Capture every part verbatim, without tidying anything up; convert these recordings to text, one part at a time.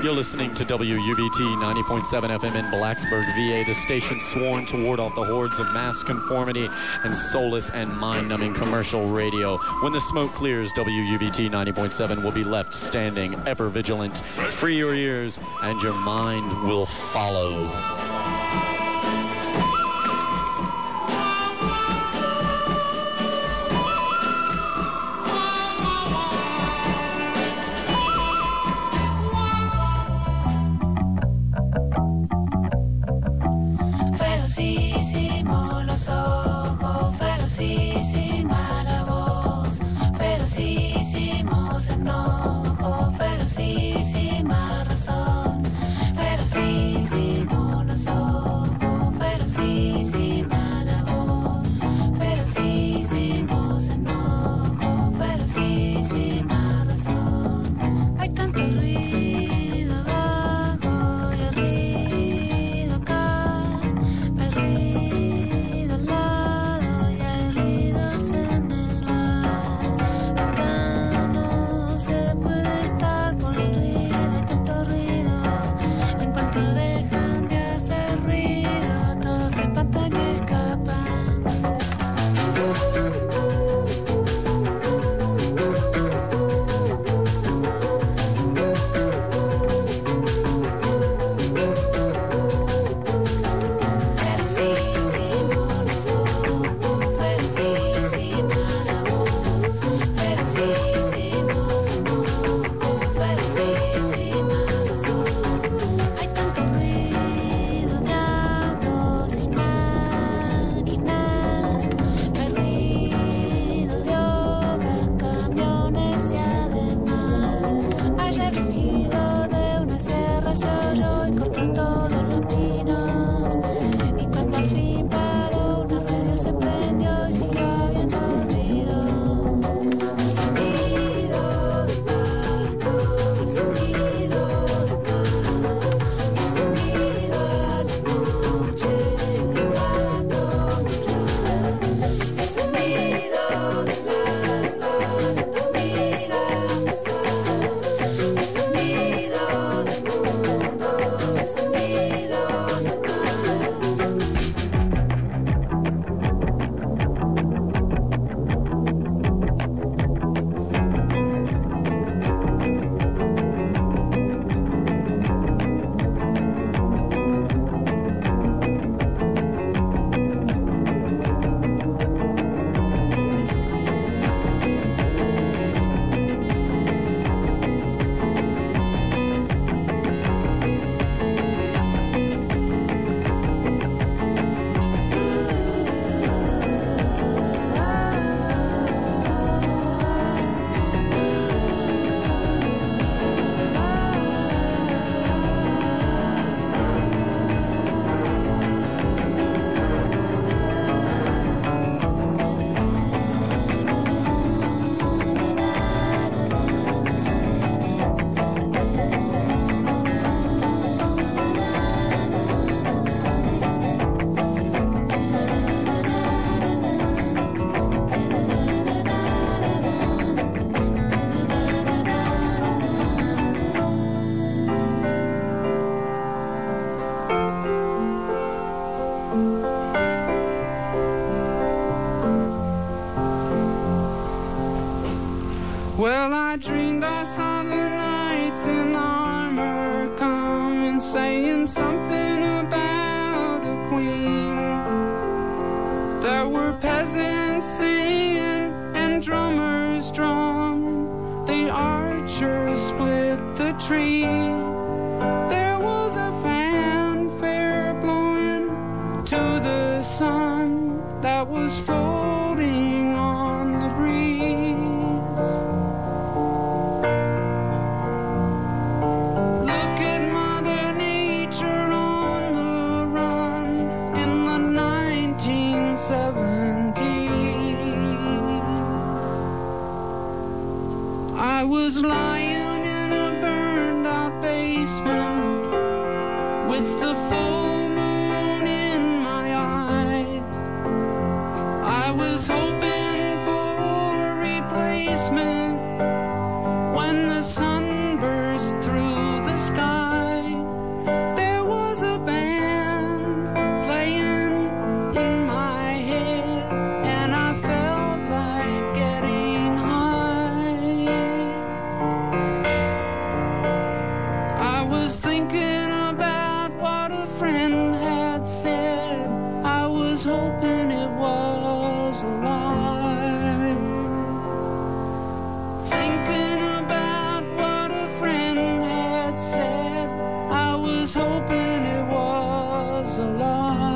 You're listening to W U B T ninety point seven F M in Blacksburg, V A, the station sworn to ward off the hordes of mass conformity and soulless and mind-numbing commercial radio. When the smoke clears, W U B T ninety point seven will be left standing, ever vigilant. Free your ears, and your mind will follow. Ferocísimo los ojos, ferocísima la voz, ferocísimos enojos, ferocísima razón, ferocísimo los ojos, ferocísima la voz, ferocísimos enojos, ferocísima razón. Hay tanto ruido abajo y ruido acá. Hay ruido al lado y hay ruidos en el bar. Acá no se puede estar por el ruido, hay tanto ruido. En cuanto dejan de hacer ruido, todos se espantan y escapan. Ferocísimo los ojos, ferocísima la voz, ferocísimos enojos, ferocísima razón. Hay tanto ruido de autos y máquinas, hay ruido de obras, camiones y además hay el rugido de una sierra, se oyó y cortó todos los pinos. Y cuando al fin paró, una radio se prendió y siguió habiendo ruido. El sonido del pasto, el sonido del mar, el sonido a la noche del gato mirar, el sonido del alba, de la hormiga pasar, el sonido del mundo, el sonido normal. Well, I dreamed I saw the knights in armor coming, saying something about a queen. There were peasants singing and drummers drumming. The archers split the tree. There was a fanfare blowing to the sun that was floating on the breeze. Look at Mother Nature on the run in the nineteen seventies. I was lying in a burned out basement with the full moon in my eyes. I was hoping for a replacement when the sun burst through the sky. was alive. Thinking about what a friend had said, I was hoping it was a lie.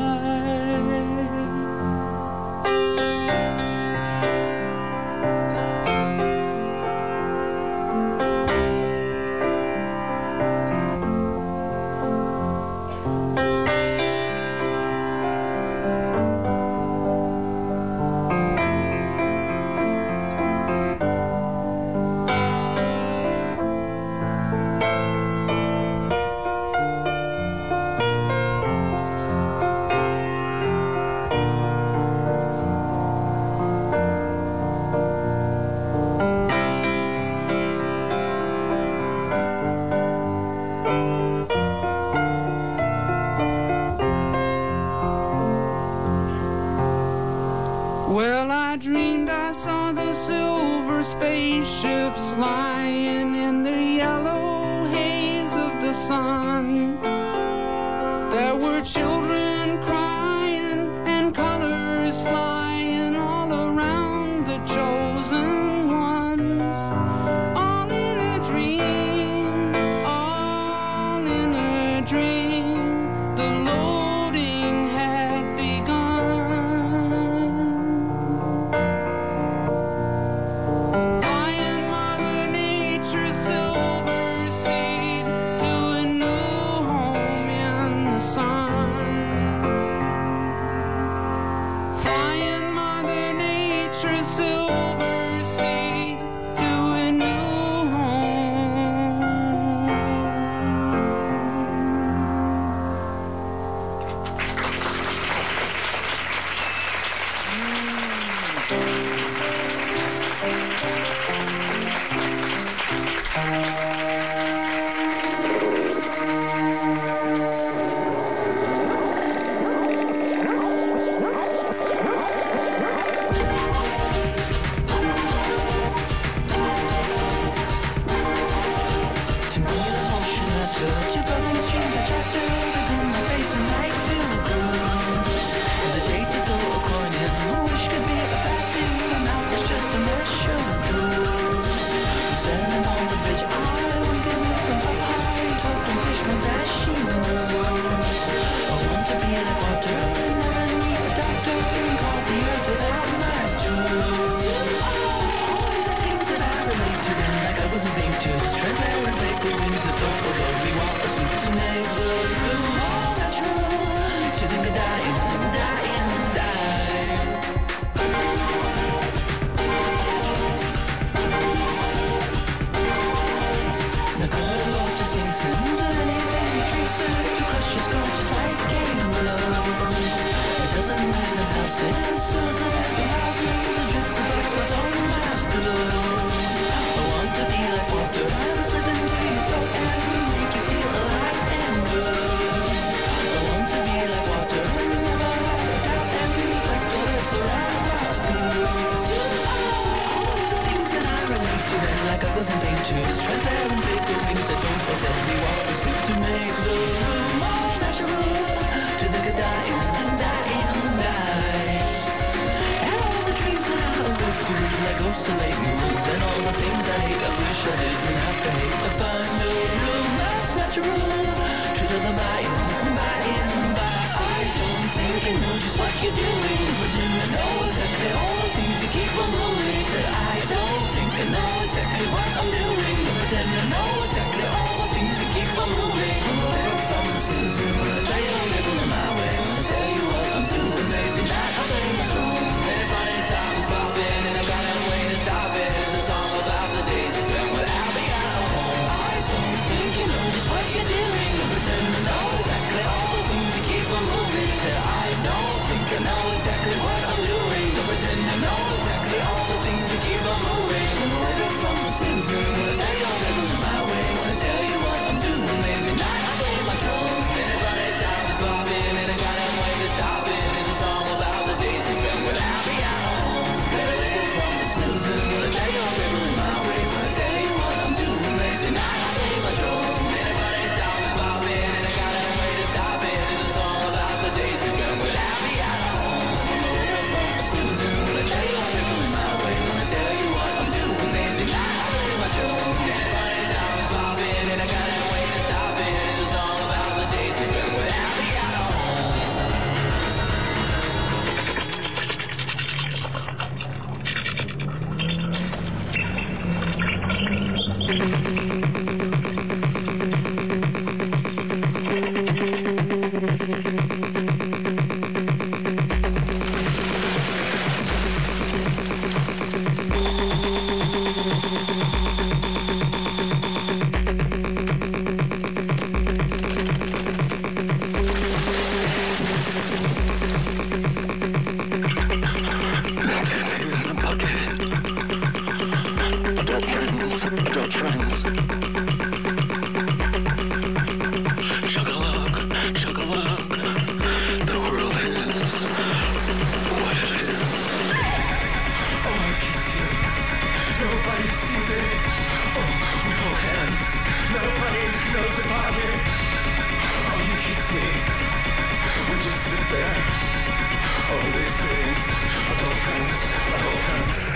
Well, I dreamed I saw the silver spaceships flying in the yellow haze of the sun. There were children crying and colors flying all around the chosen ones. All in a dream, all in a dream, the loading had begun. Flying Mother Nature's silver seed to a new home in the sun. Flying Mother Nature's silver seed to a new home. To me, the motion that's good. Two bubbling streams I trapped over in my face and I can feel the groove. As a day to go a coin in, I wish could be a bad thing. My mouth is just a measure of truth. Standing on the bridge, I wink at me from up high, talking fishman's as she moves. I want to be like water, and never need a doctor, and call the earth without my tools. All the things that I relate to, and like I wasn't being too transparent, paper wings that don't go low. We want the soup to make the room all natural. To think of dying, dying, dying. Now go to the water, sing, sing, do anything you drink, sir. You crush your skull just like game below. It doesn't matter how sick the souls that have the houses, the drips, the bugs, what's on my pillow. I want to be like water, and slip into your throat and make you feel alive and good. I want to be like water, and never have a doubt and reflect what it's around my good. All the things that I relate to, and like others and painters, transparent paper wings that don't go down. We want the soup to make the room all natural. To the good dying, dying, dying. And all the dreams that I awoke to, like ghosts of late moons, and all the things I hate, I wish I didn't have to hate. I find a room that's natural. To the buying, buying, buy. I don't think you know just what you're doing, but you know exactly all the things you keep on moving. Said I don't think I know exactly what I'm doing, but pretend I know exactly all the things you keep on moving. If I'm Susan, I don't live in my way. I tell you what I'm doing, amazing. I think I'm wrong. Everybody time's popping, and I got a way to stop it. It's a song about the days I spent without me at home. I don't think you know just what you're doing, but pretend I know exactly all the things you keep on moving. Said I don't think I know exactly what I'm doing, but pretend I know exactly all the things you keep on moving. If I'm Susan, I don't live in my way. Wanna tell you what I'm doing, amazing. I play my drum. Everybody time's popping, and I got a way to stop it. It's a song about the days we spent without me at home. If I'm Susan, I don't live in my way. Wanna tell you what I'm doing, amazing. I play my drum. Everybody time's popping, and I got a way to stop it. It's a song about the days we spent without me at home. If I'm Susan, I fair. Only experienced adult friends, adult friends.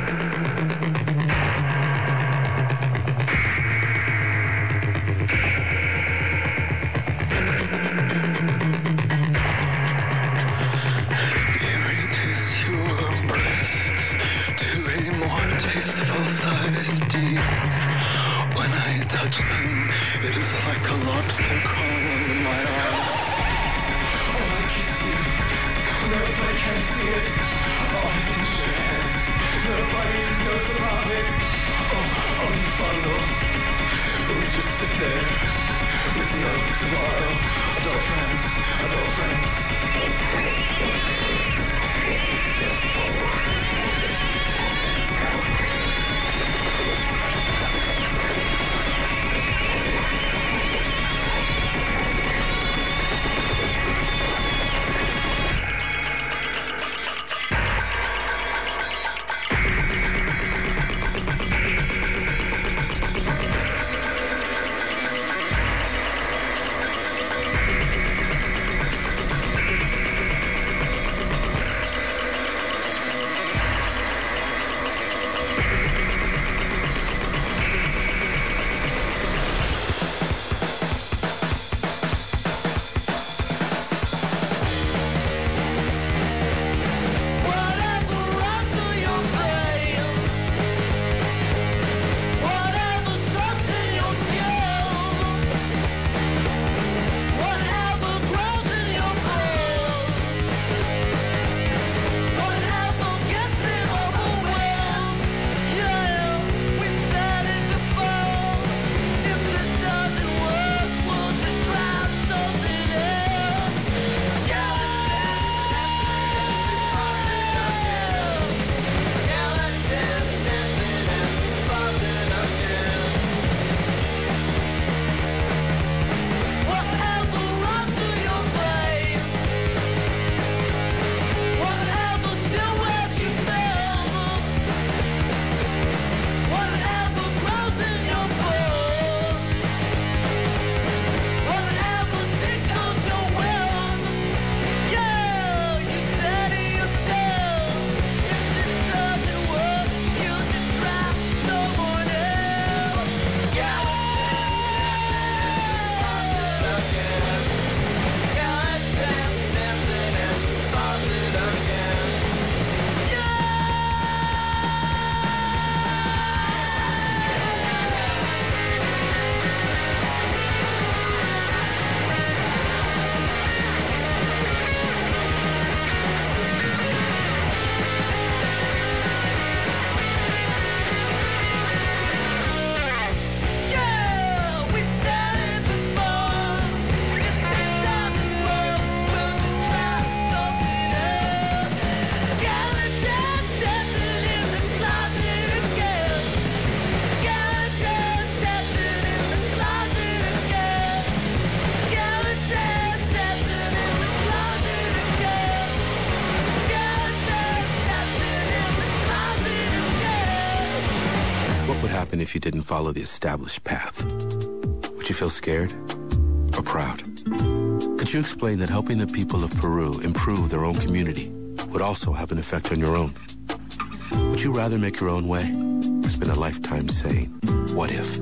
If you didn't follow the established path? Would you feel scared or proud? Could you explain that helping the people of Peru improve their own community would also have an effect on your own? Would you rather make your own way or spend a lifetime saying, what if?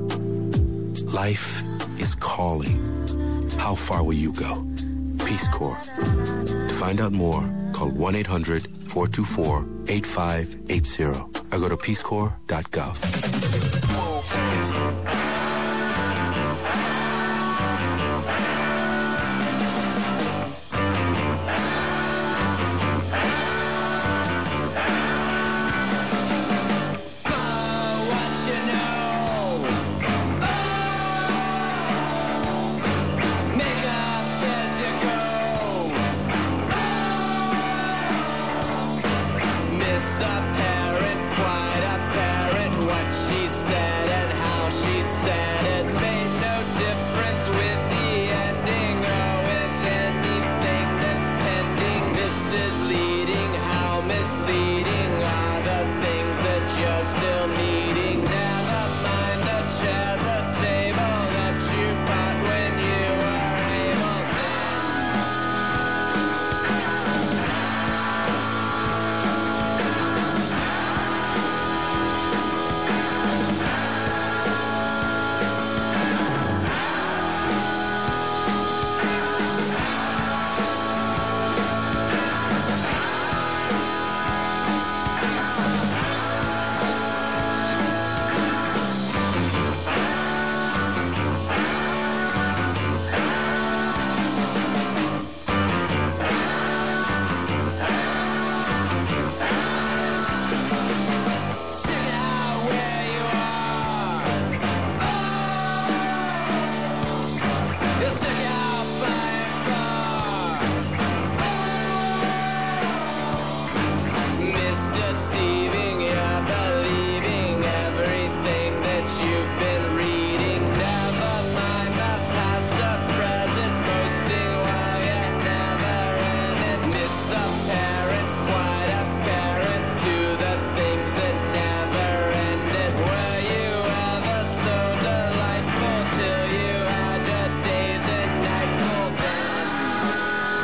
Life is calling. How far will you go? Peace Corps. To find out more, call one eight hundred, four two four, eight five eight zero or go to peace corps dot gov. deceiving, you're believing everything that you've been reading. Never mind the past or present, boasting while yet never ended. Misapparent, quite apparent to the things that never ended. Were you ever so delightful till you had your days and night pulled down?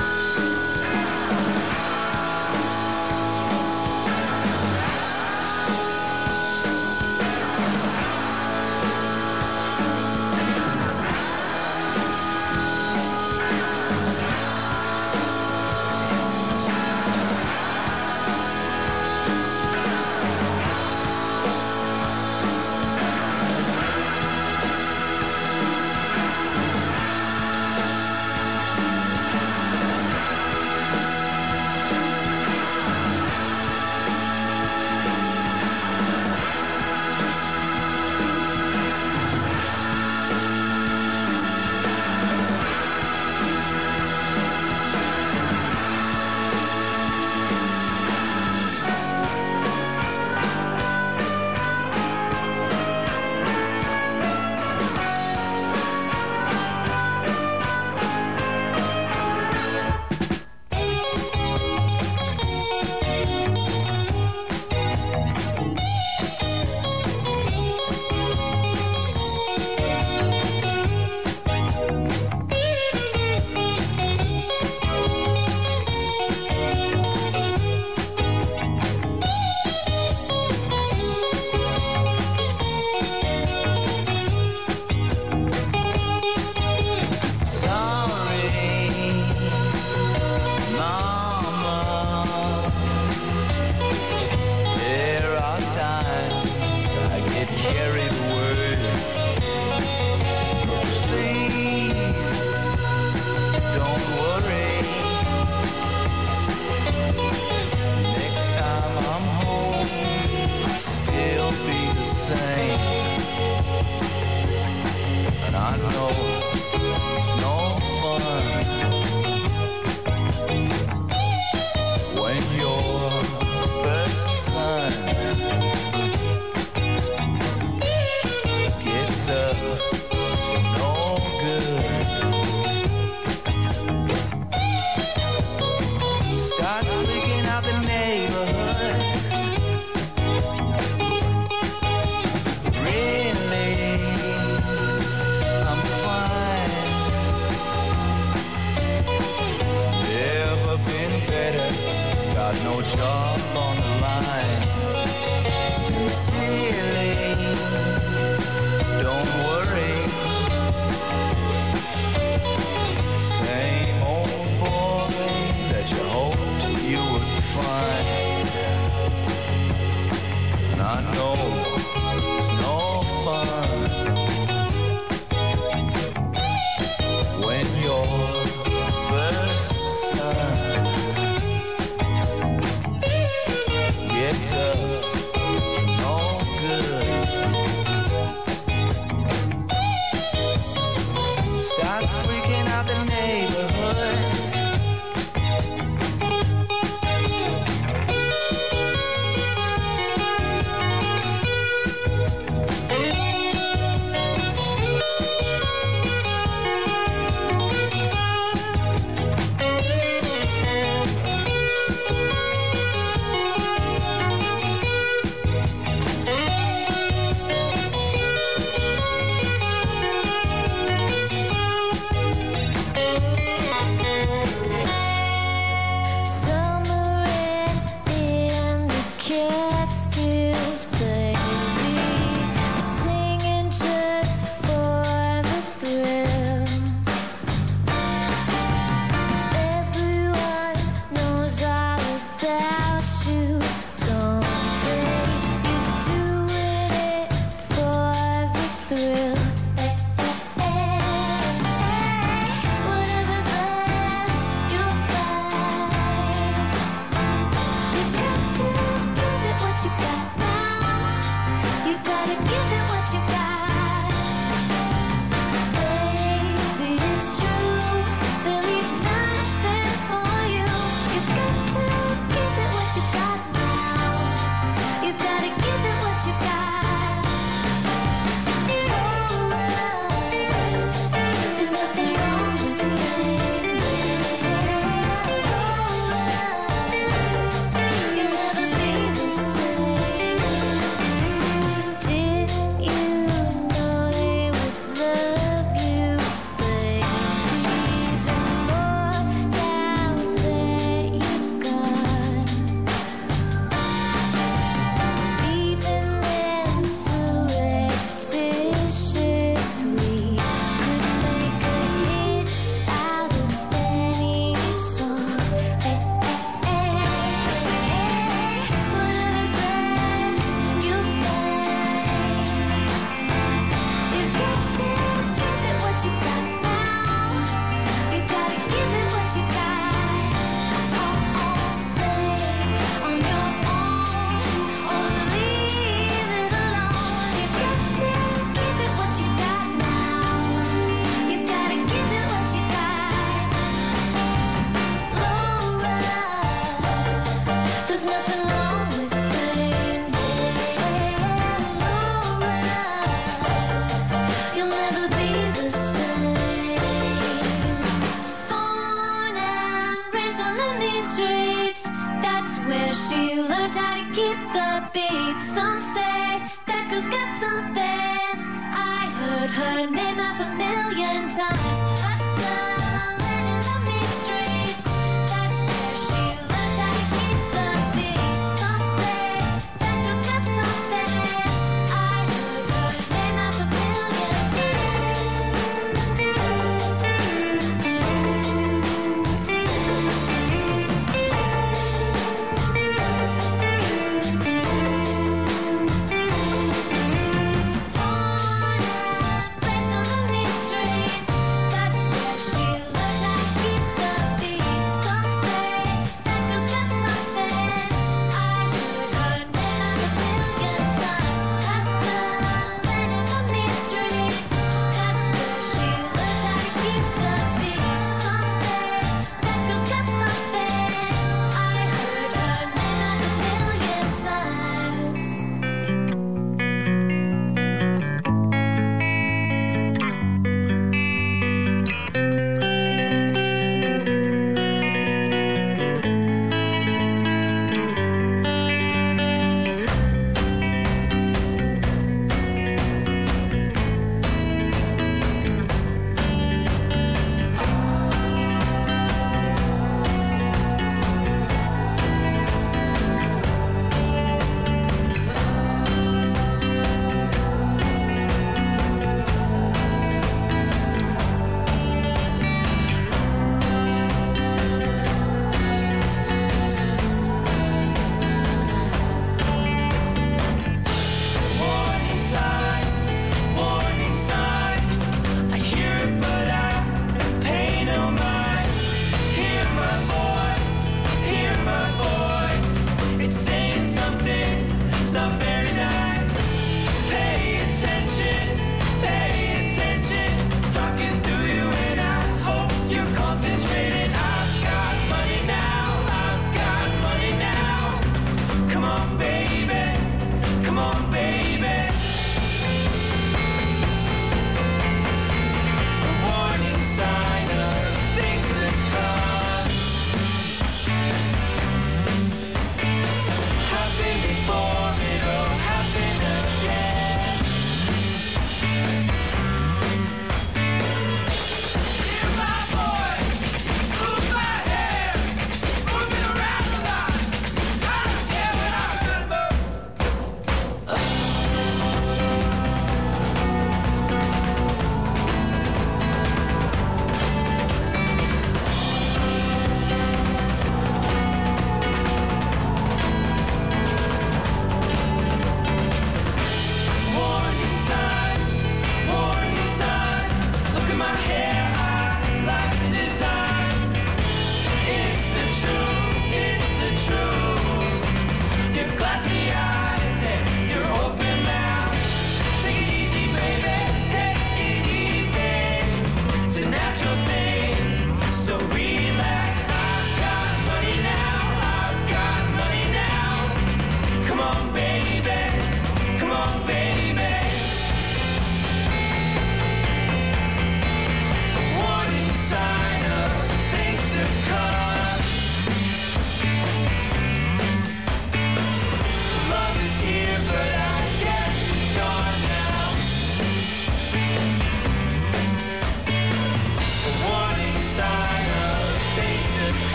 she learned how to keep the beat. Some say that girl's got something. I heard her name half a million times. Hustling in the mean streets, that's where she learned how to keep the beat. Some say that girl's got something. I heard her name half a million times.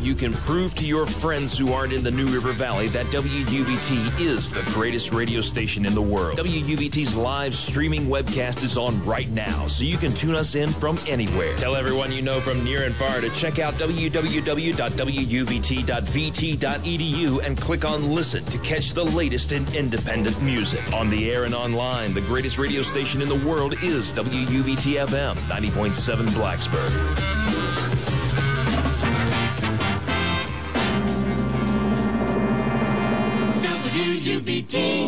you can prove to your friends who aren't in the New River Valley that W U V T is the greatest radio station in the world. W U V T's live streaming webcast is on right now, so you can tune us in from anywhere. Tell everyone you know from near and far to check out w w w dot w u v t dot v t dot e d u and click on Listen to catch the latest in independent music. On the air and online, the greatest radio station in the world is W U V T F M, ninety point seven Blacksburg. W U V T.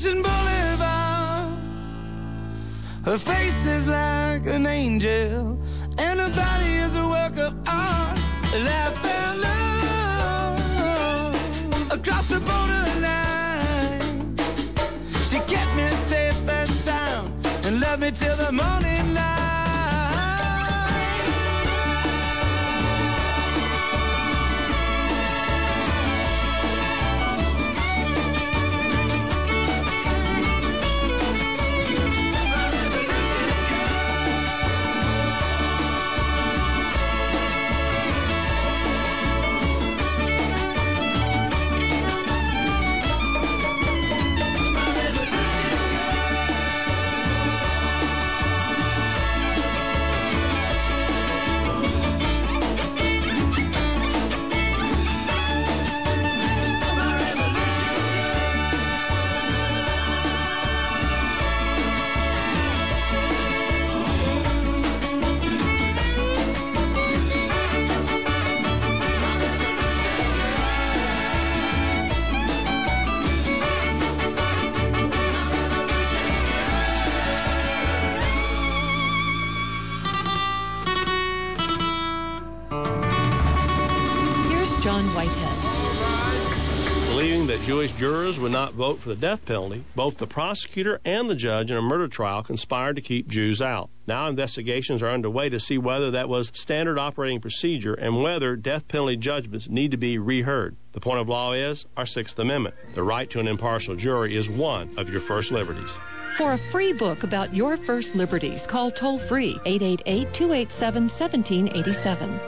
Ocean Boulevard. Her face is like an angel, and her body is a work of art. And I found love across the borderline. She kept me safe and sound and loved me till the morning light. Believing that Jewish jurors would not vote for the death penalty, both the prosecutor and the judge in a murder trial conspired to keep Jews out. Now investigations are underway to see whether that was standard operating procedure and whether death penalty judgments need to be reheard. The point of law is our Sixth Amendment. The right to an impartial jury is one of your first liberties. For a free book about your first liberties, call toll-free eight eight eight, two eight seven, one seven eight seven.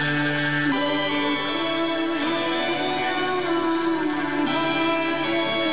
Let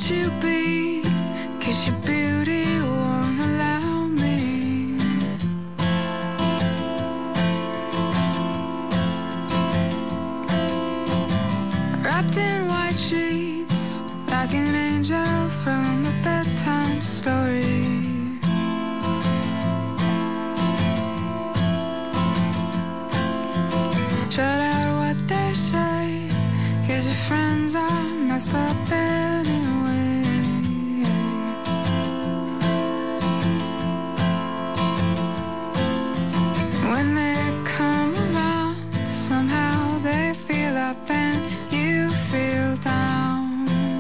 you be, 'cause your beauty won't allow me. Wrapped in white sheets, like an angel from a bedtime story. Shut out what they say, 'cause your friends are messed up anyway. When they come around, somehow they feel up and you feel down.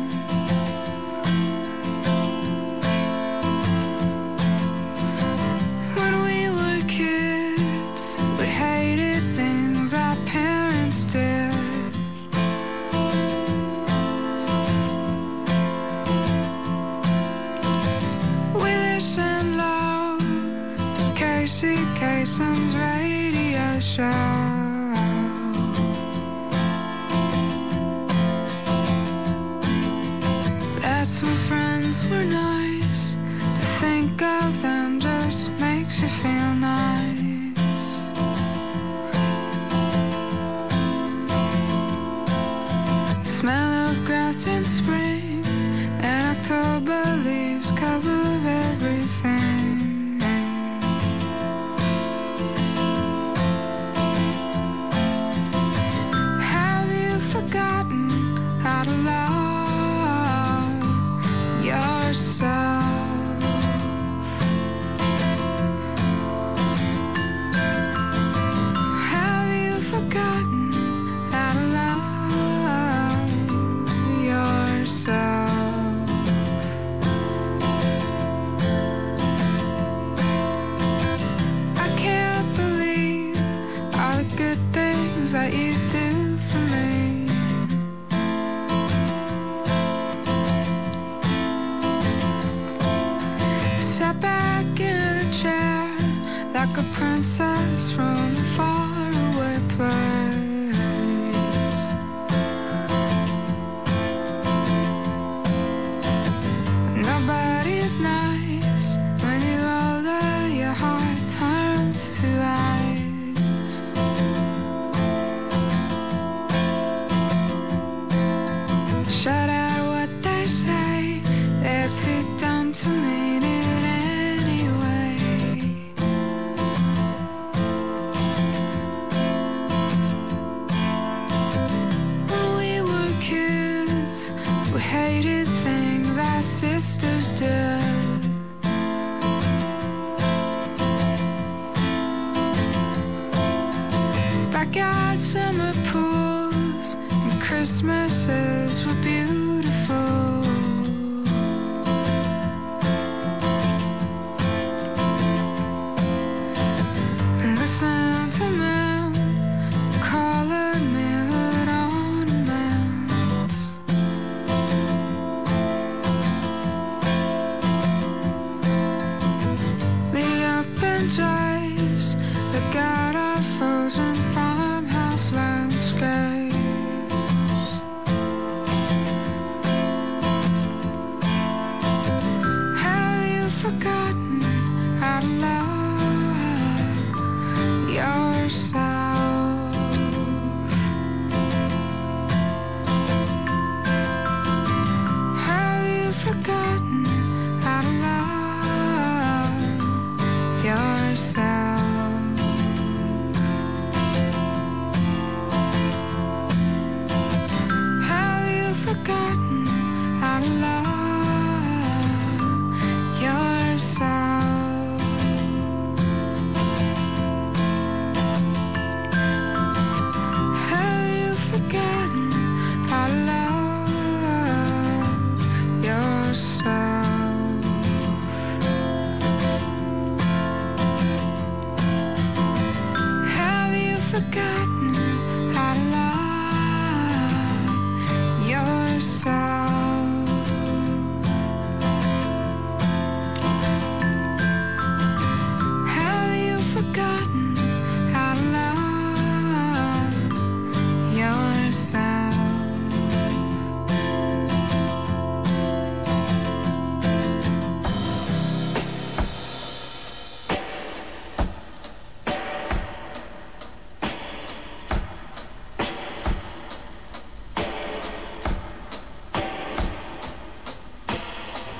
When we were kids, we hated things our parents did. We listened loud to Casey Kasem's radio show. That's when friends were nice. To think of them just makes you feel nice. Smell of grass in spring, and October leaves cover everything. Have you forgotten how to love yourself? Have you forgotten how to love yourself? I can't believe all the good things that you do for me. Sat back in a chair like a princess from a faraway place. Nobody's nice when you're older, your heart turns to ice. Shut out what they say, they're too dumb to mean it anyway. When we were kids, we hated things our sisters did. Backyard summer pools and Christmases were beautiful. And the sentiment, colored mirrored ornaments. The open drives that guide our frozen farmhouse landscapes.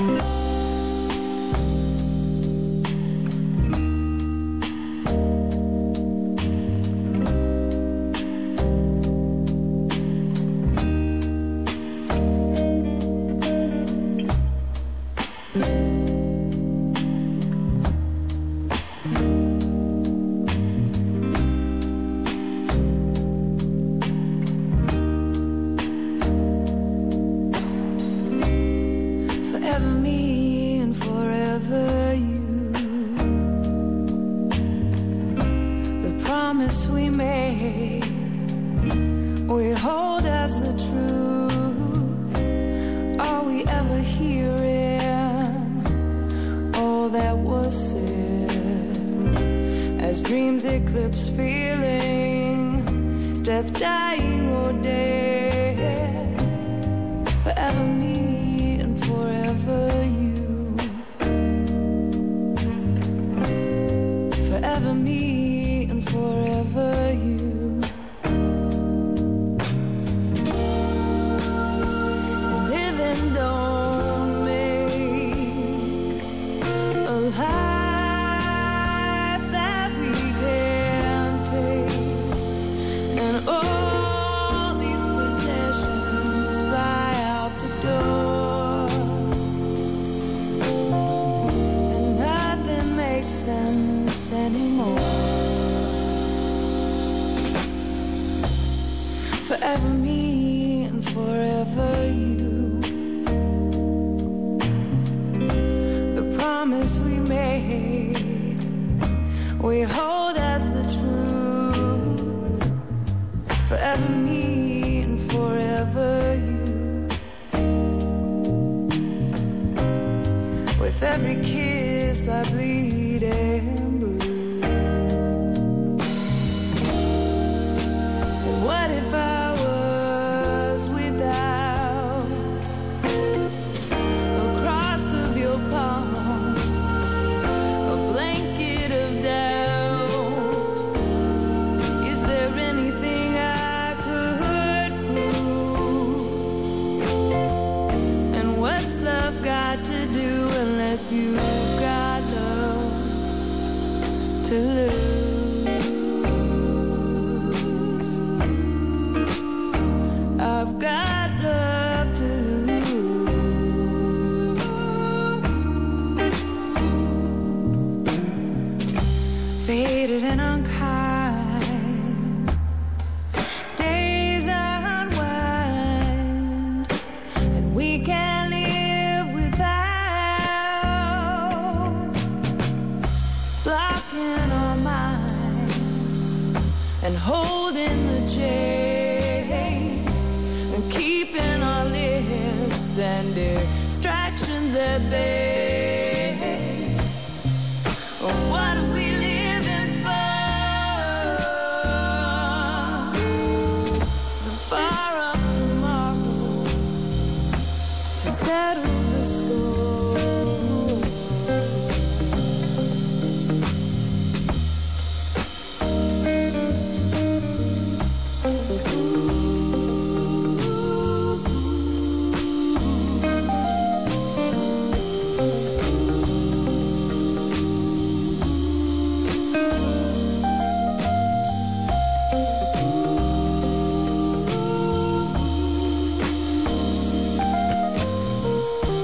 Distractions at bay. Oh, what